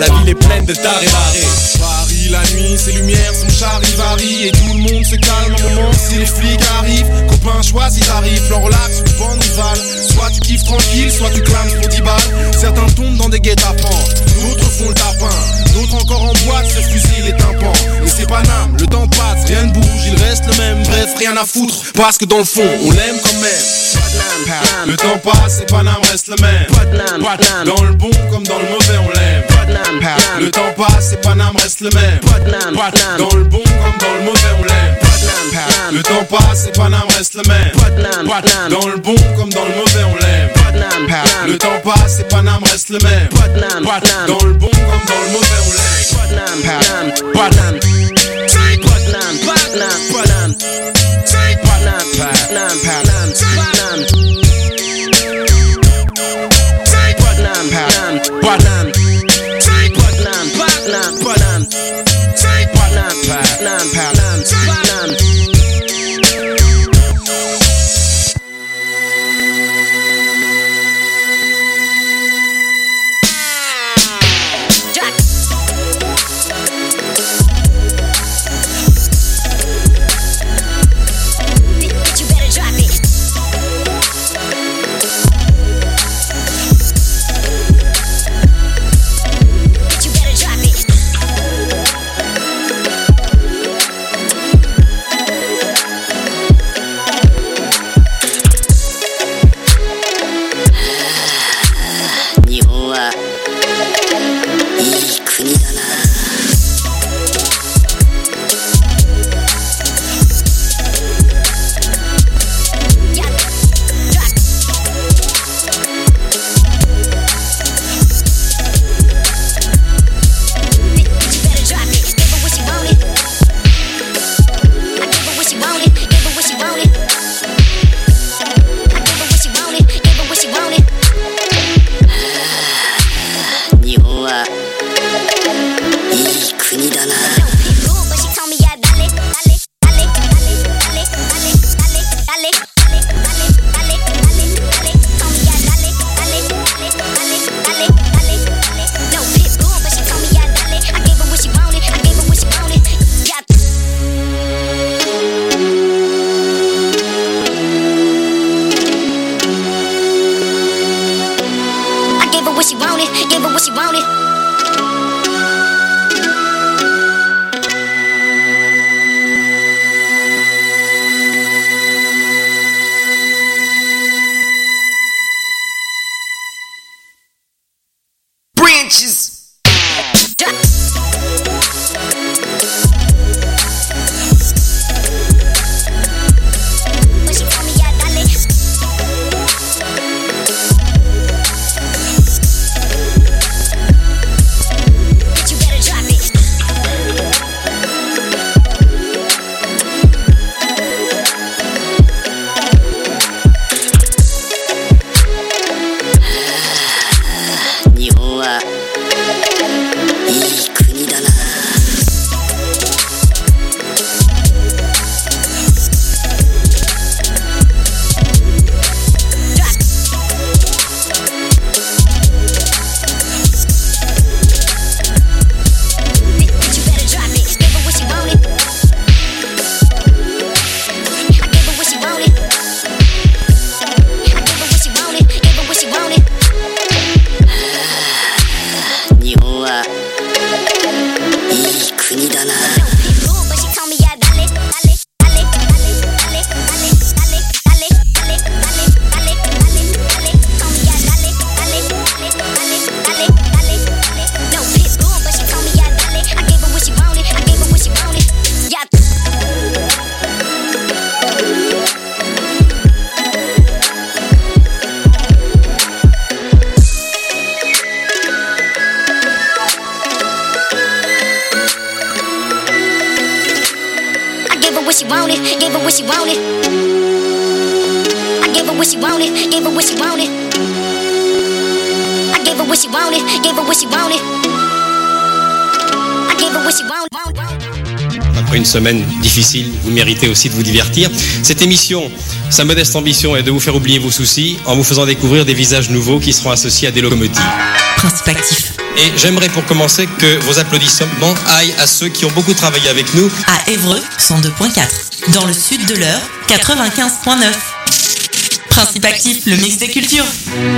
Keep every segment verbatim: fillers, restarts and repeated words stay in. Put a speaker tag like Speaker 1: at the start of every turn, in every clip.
Speaker 1: la ville est pleine de tarés-barrés. Paris, la nuit, ses lumières, son charivari. Et tout le monde se calme un moment si les flics arrivent. Copains choisis tarifs, leur relax ou bande rivale. Soit tu kiffes tranquille, soit tu clames pour dix balles. Certains tombent dans des guet-apens, d'autres font le tapin. D'autres encore en boîte se fusillent les tympans. Et c'est Paname, le temps passe, rien ne bouge, il reste le même. Bref, rien à foutre, parce que dans le fond, on l'aime quand même. Le temps passe et Paname reste le même. Dans le bon comme dans le mauvais, on l'aime. Le temps passe et Paname reste le même. Dans le bon comme dans le mauvais, on l'aime. Le temps passe et Paname reste le même. Dans le bon comme dans le mauvais, on l'aime. Le temps passe et Paname reste le même. Dans le bon comme dans le mauvais, on l'aime. Paname, Take Paname, Paname, Paname, Take Paname, Paname, Paname, Paname, Take Paname, Paname, Paname, Take Paname, Paname, Paname, Take Paname, Paname, Paname, Paname.
Speaker 2: Après une semaine difficile, vous méritez aussi de vous divertir. Cette émission, sa modeste ambition est de vous faire oublier vos soucis en vous faisant découvrir des visages nouveaux qui seront associés à des locomotives.
Speaker 3: Principe actif.
Speaker 2: Et j'aimerais pour commencer que vos applaudissements aillent à ceux qui ont beaucoup travaillé avec nous.
Speaker 3: À Évreux, cent deux virgule quatre. Dans le sud de l'Eure, quatre-vingt-quinze virgule neuf. Principe actif, le mix des cultures.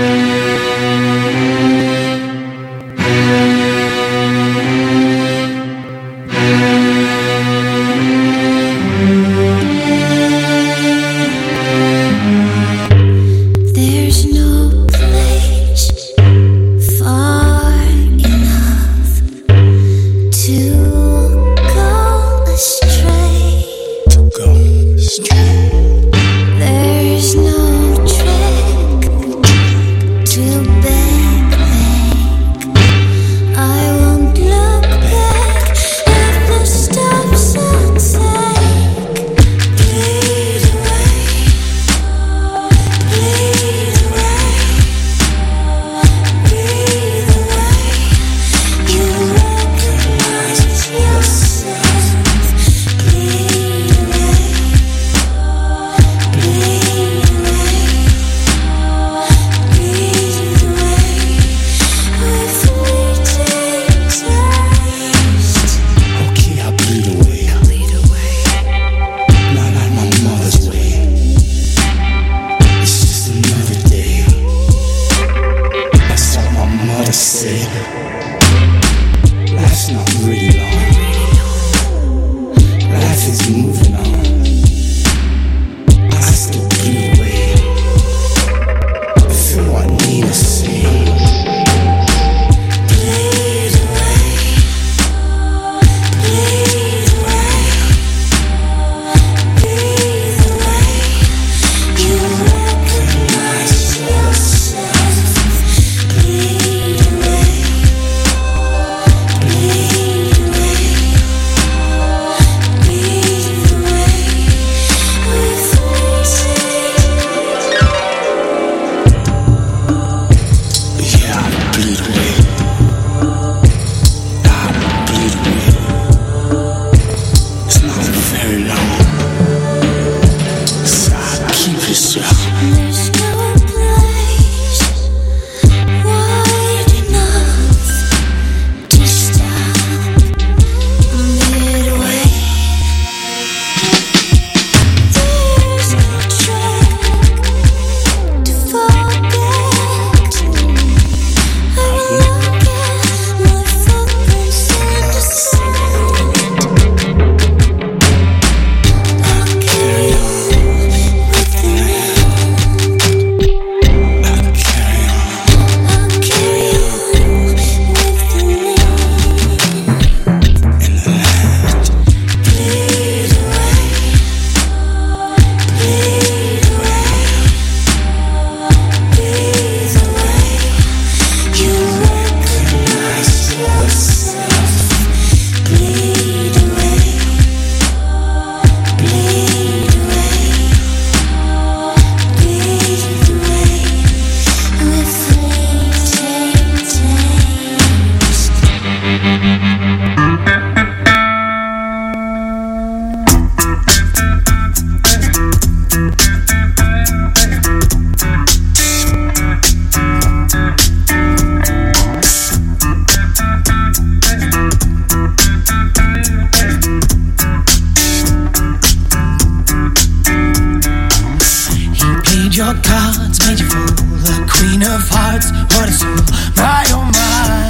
Speaker 4: your cards made you fool. The queen of hearts, what a soul. My oh my,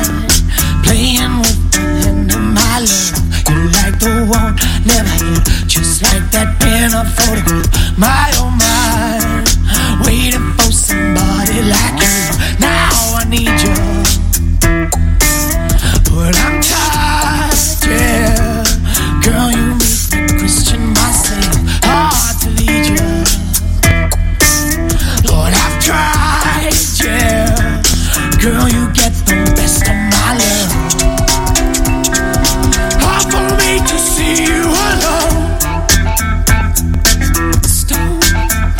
Speaker 4: playing with the hand of my love. You like the one, never here. Just like that pen or photograph. My oh my, waiting for somebody like you. Now I need you, but I'm tired, yeah. Girl, you make me question myself. Hard to lead you. Lord, I've tried, yeah. Girl, you get the best of my love. Hard for me to see you alone. Stone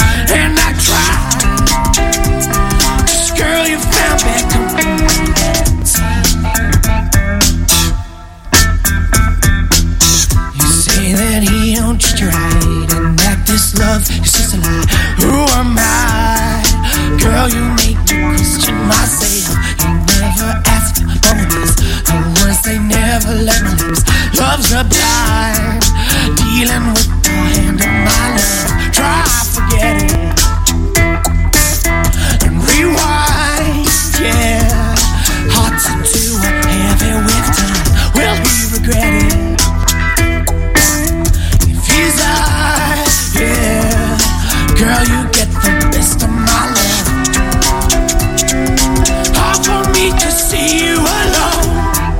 Speaker 4: tremble and my lips. Love's a blind, dealing with the hand of my love. Try forgetting and rewind, yeah. Hearts into a heavy with time. Will he regret it? If he's eyes, yeah. Girl, you get the best of my love. Hard for me to see you alone.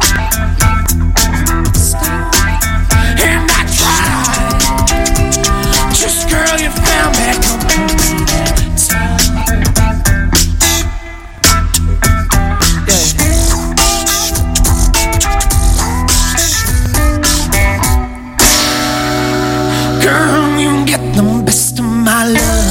Speaker 4: And I tried. Just girl, you found that company that time. Yeah. Girl, you get the best of my love.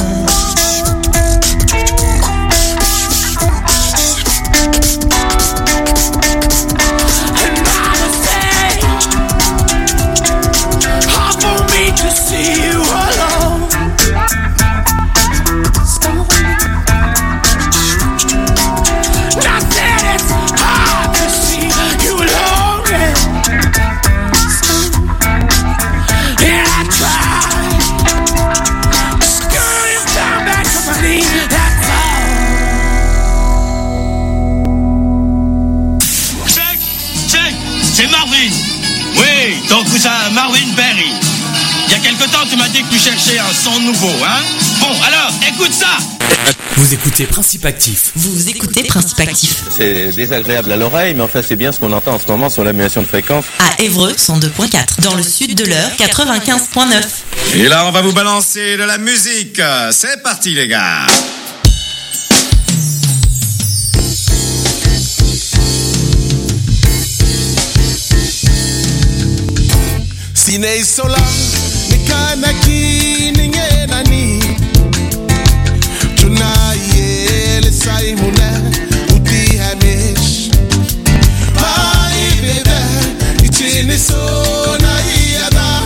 Speaker 5: Marvin Berry. Il y a quelque temps, tu m'as dit que tu cherchais un son nouveau, hein? Bon, alors, écoute ça!
Speaker 6: Vous écoutez Principe Actif.
Speaker 3: Vous écoutez Principe Actif.
Speaker 7: C'est désagréable à l'oreille, mais enfin, c'est bien ce qu'on entend en ce moment sur l'annulation de fréquence.
Speaker 3: À Évreux, cent deux virgule quatre. Dans le sud de l'Eure, quatre-vingt-quinze virgule neuf.
Speaker 8: Et là, on va vous balancer de la musique. C'est parti, les gars!
Speaker 1: Sinei sola, nikanaki ningenani. Tunaye le saimuna, uti hamish. Mai bebe, ichini so na iada.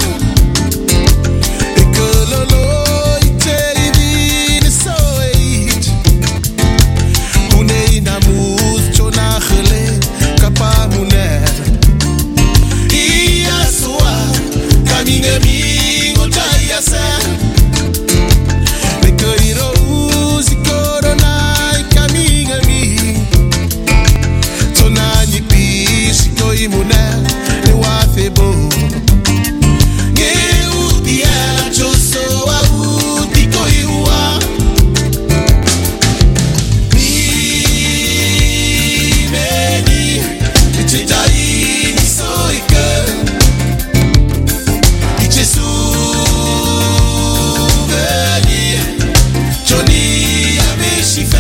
Speaker 1: Ekololo ite ibi ni so eit. Une inamuz chona khele kapa muner. Iya soa. Minha amigo já ser. Me coiro usi corona e caminho ami. Tona ni pishi coi mulher eu afebo. Eu dia eu sou a uti coiua. Mi meni te dai ni soi que Johnny avait chiffé.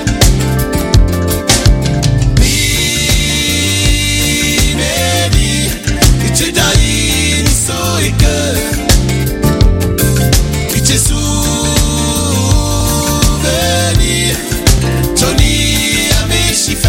Speaker 1: Mi meni, ichi dai ni soi que ichi souvenir. Johnny avait chiffé.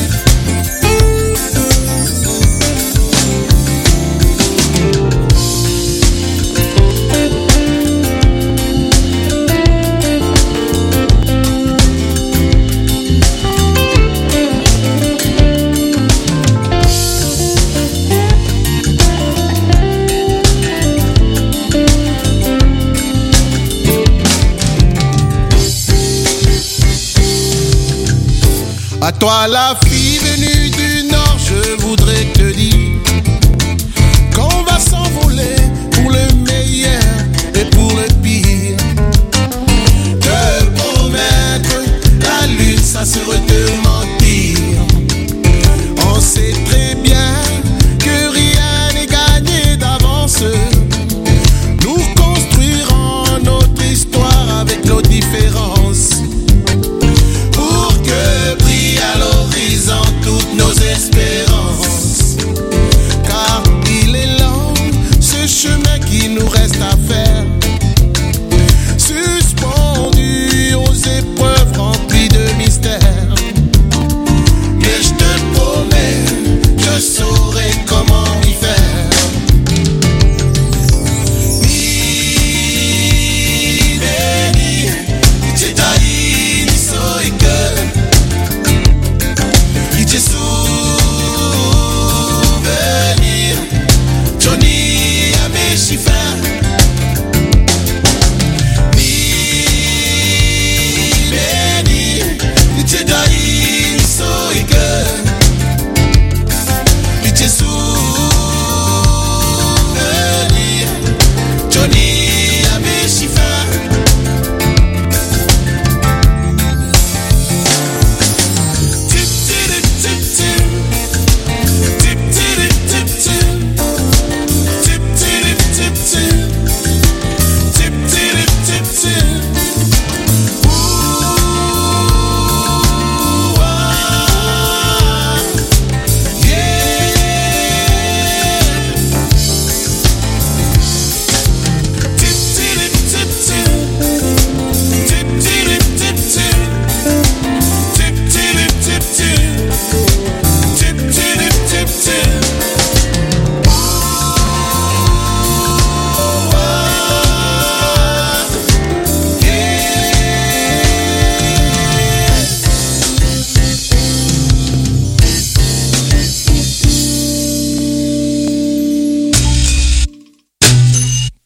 Speaker 1: À toi la fille venue du nord, je voudrais te dire qu'on va s'envoler pour le meilleur et pour le pire. Te promettre la lune, ça serait te mentir. On sait très bien que rien n'est gagné d'avance. Nous construirons notre histoire avec nos différences. Pour que brille à l'horizon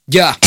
Speaker 9: Yeah.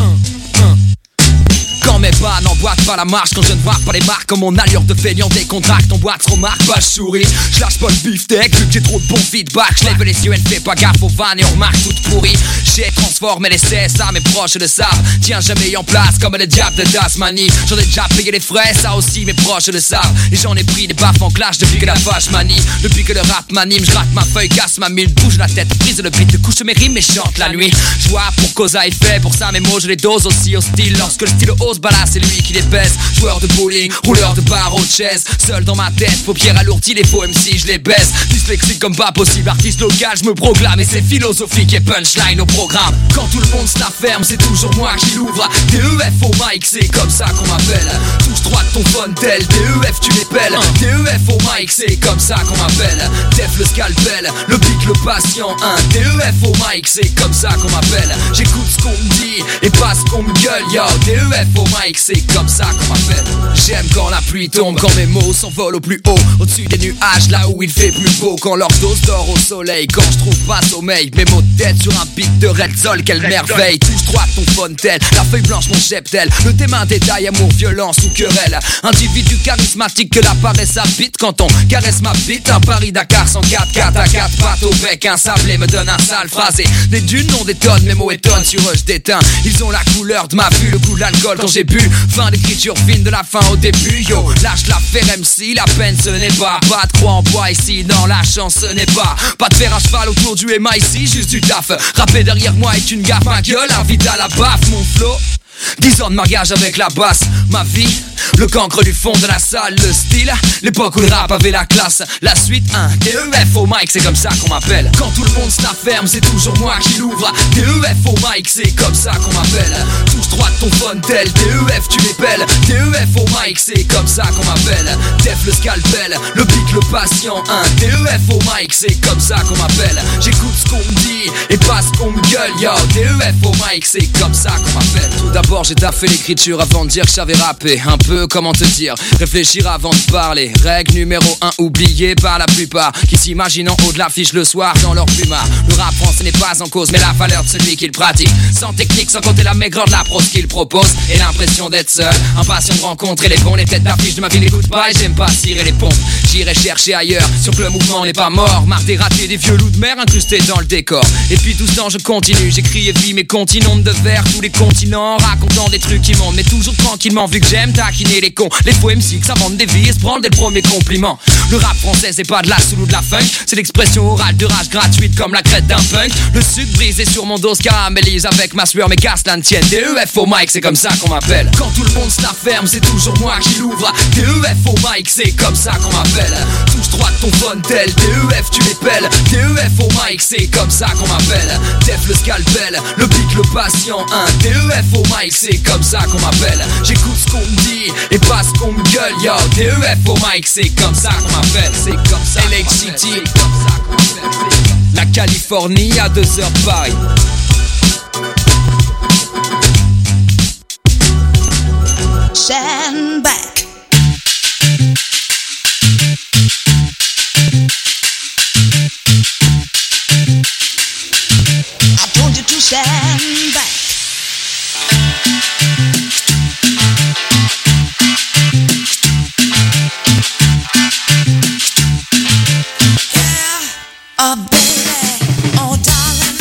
Speaker 9: Quand mes pas n'emboîtent pas la marche, quand je ne vois pas les marques, comme mon allure de feignant décontracte, en boîte se remarque pas, je souris. Je lâche pas le beefsteak, vu que j'ai trop de bons feedback. Je lève les yeux, elle fait pas gaffe aux vannes et on remarque toute pourrie. J'ai transformé les C S A, mes proches le savent. Tiens jamais en place comme le diable de Tasmanie. J'en ai déjà payé les frais, ça aussi mes proches le savent. Et j'en ai pris des baffes en clash depuis que la vache manie. Depuis que le rap m'anime, je gratte ma feuille, casse ma mille, bouge la tête, prise le beat, couche mes rimes et chante la nuit. Je vois pour cause à effet, pour ça mes mots je les dose aussi au style. Lorsque le style hausse, bah là c'est lui qui les baisse. Joueur de bowling, rouleur de barreau de chaise. Seul dans ma tête, paupières alourdies, les faux M C je les baisse. Dyslexique comme pas possible, artiste local, je me proclame. Et c'est philosophique et punchline au programme. Quand tout le monde se la ferme, c'est toujours moi qui l'ouvre. D E F au mic, c'est comme ça qu'on m'appelle. Touche droite ton phone tel, D E F tu les pelles. D E F au mic, c'est comme ça qu'on m'appelle. Def le scalpel, le pic le patient. Un D E F au mic, c'est comme ça qu'on m'appelle. J'écoute ce qu'on me dit et pas ce qu'on me gueule. Yo, D E F au mic, c'est comme ça qu'on m'appelle. J'aime quand la pluie tombe, quand mes mots s'envolent au plus haut, au-dessus des nuages, là où il fait plus beau. Quand leur dose dort au soleil, quand je trouve pas sommeil. Mes mots de tête sur un beat de Red Sol, quelle merveille. Touche droite ton phone tel, la feuille blanche mon cheptel. Le thème un détail, amour, violence ou querelle. Individu charismatique que la paresse habite. Quand on caresse ma bite, un Paris-Dakar sans quatre quatre à quatre pattes au bec. Un sablé me donne un sale phrasé. Des dunes non détonne, mes mots étonnent, sur eux je déteins. Ils ont la couleur de ma vue, le goût de l'alcool quand j'ai bu. Fin d'écriture fine de la fin au début. Yo, lâche la faire M C, la peine ce n'est pas. Pas de croix en bois ici, non la chance ce n'est pas. Pas de fer à cheval autour du M I C, juste du taf. Rapper derrière moi est une gaffe, ma gueule invite à la baffe. Mon flow, dix ans de mariage avec la basse. Ma vie, le cancre du fond de la salle. Le style, l'époque où le rap avait la classe. La suite, un D E F au mic, c'est comme ça qu'on m'appelle. Quand tout le monde se la ferme, c'est toujours moi qui l'ouvre. D E F au mic, c'est comme ça qu'on m'appelle. Touche droite ton phone tel, D E F tu les pelles. D E F au mic, c'est comme ça qu'on m'appelle. Def le scalpel, le pic le patient. Un D E F au mic, c'est comme ça qu'on m'appelle. J'écoute ce qu'on me dit et pas ce qu'on me gueule. Yo, D E F au mic, c'est comme ça qu'on m'appelle. Tout d'abord j'ai taffé l'écriture avant de dire que je savais rapper. Un peu, comment te dire, réfléchir avant de parler. Règle numéro un, oubliée par la plupart, qui s'imaginent en haut de l'affiche le soir dans leur plumard. Le rap français n'est pas en cause, mais la valeur de celui qui le pratique. Sans technique, sans compter la maigreur de la prose qu'il propose. Et l'impression d'être seul, impatient de rencontrer les bons. Les têtes d'affiche de ma vie n'écoutent pas et j'aime pas cirer les pompes. J'irai chercher ailleurs, sur que le mouvement n'est pas mort. Marre des ratés, des vieux loups de mer incrustés dans le décor. Et puis tout ce temps je continue, j'écris et vis mes continents de verre, tous les continents, racontant des trucs qui montent, mais toujours tranquillement, vu que j'aime taquiner les cons. Les faux M C que ça vende des vies et se prendre des premiers compliments. Le rap français c'est pas de la soul ou de la funk, c'est l'expression orale de rage gratuite comme la crête d'un punk. Le sucre brisé sur mon dos se caramélise avec ma sueur, mais casse la tienne. D E F au mic, c'est comme ça qu'on m'appelle. Quand tout le monde se la ferme, c'est toujours moi qui l'ouvre. D E F au mic, c'est comme ça qu'on m'appelle. Touche droite ton phone tel, D E F tu les pelles. D E F au mic, c'est comme ça qu'on m'appelle. Def le scalpel, le pic le patient. Un D E F au mic, c'est comme ça qu'on m'appelle. J'écoute ce qu'on me dit et pas ce qu'on me gueule. Yo, D E F au mic, c'est comme ça qu'on m'appelle. C'est comme ça. L A City, la Californie à deux heures de Paris.
Speaker 10: Stand back. I told you to stand back. Oh baby, oh darling.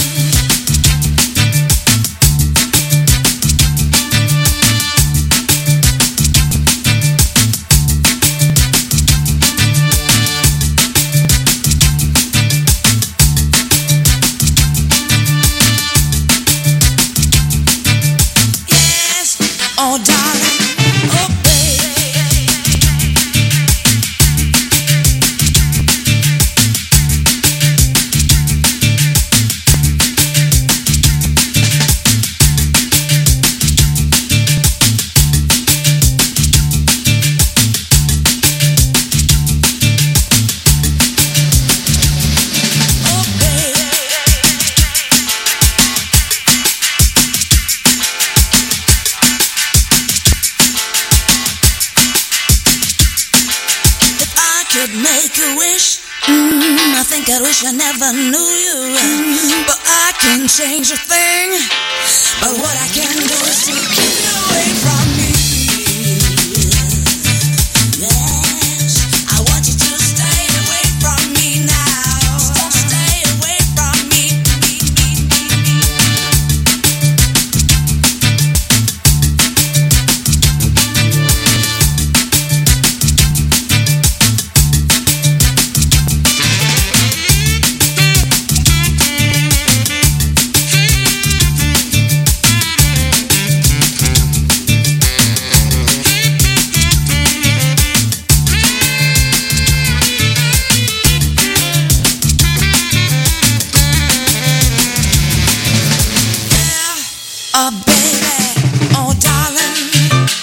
Speaker 10: Mm, I think I wish I never knew you, but I can change a thing. But what I can do is to keep you away from me. Yes, I want you to stay away from me now. Stay away from me. Oh baby, oh darling.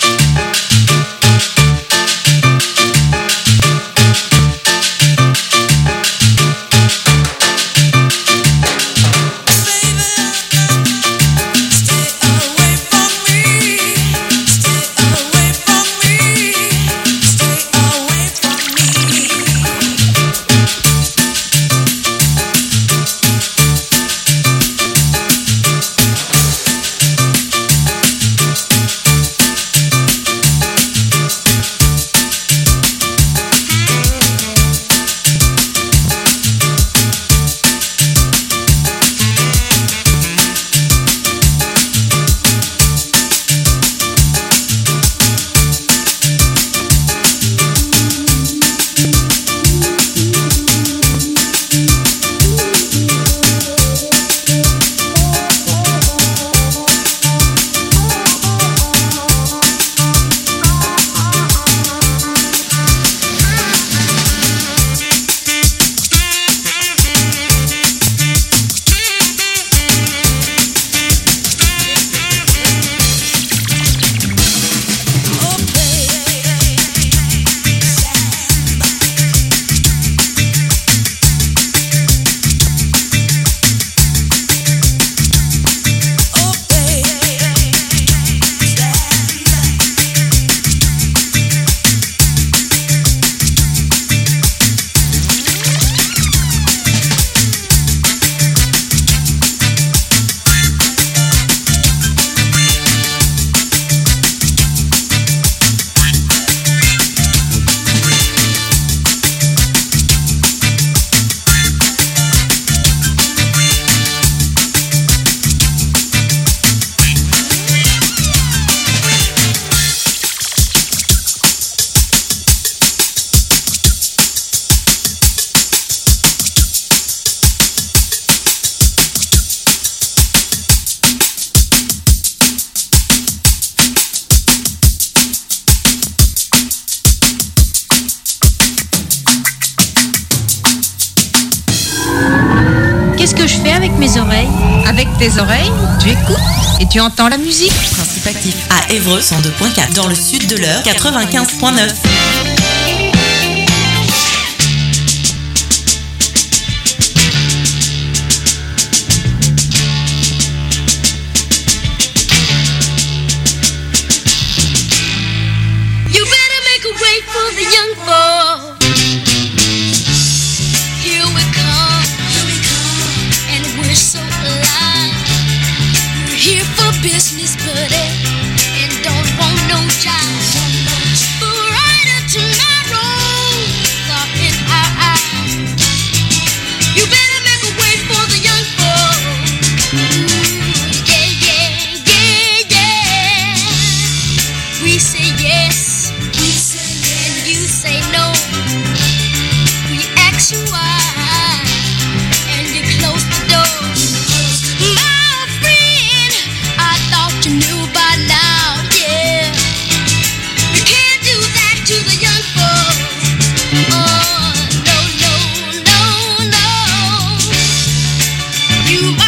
Speaker 11: Qu'est-ce que je fais avec mes oreilles? Avec tes oreilles, tu écoutes et tu entends la musique.
Speaker 3: Principe actif à Évreux cent deux point quatre, dans le sud de l'Eure quatre-vingt-quinze point neuf.
Speaker 10: You better make a way for the young boy. Here we come, here we come, and we're so alive. We're here for business, buddy, and don't want no job. But right up tomorrow, lock in our eyes. You better make a way for the young boy. Ooh, yeah, yeah, yeah, yeah. We say yes, we say yes, and you say no. We ask you why, and you close the door. My friend, I thought you knew by now, yeah. You can't do that to the young boy. Oh, no, no, no, no. You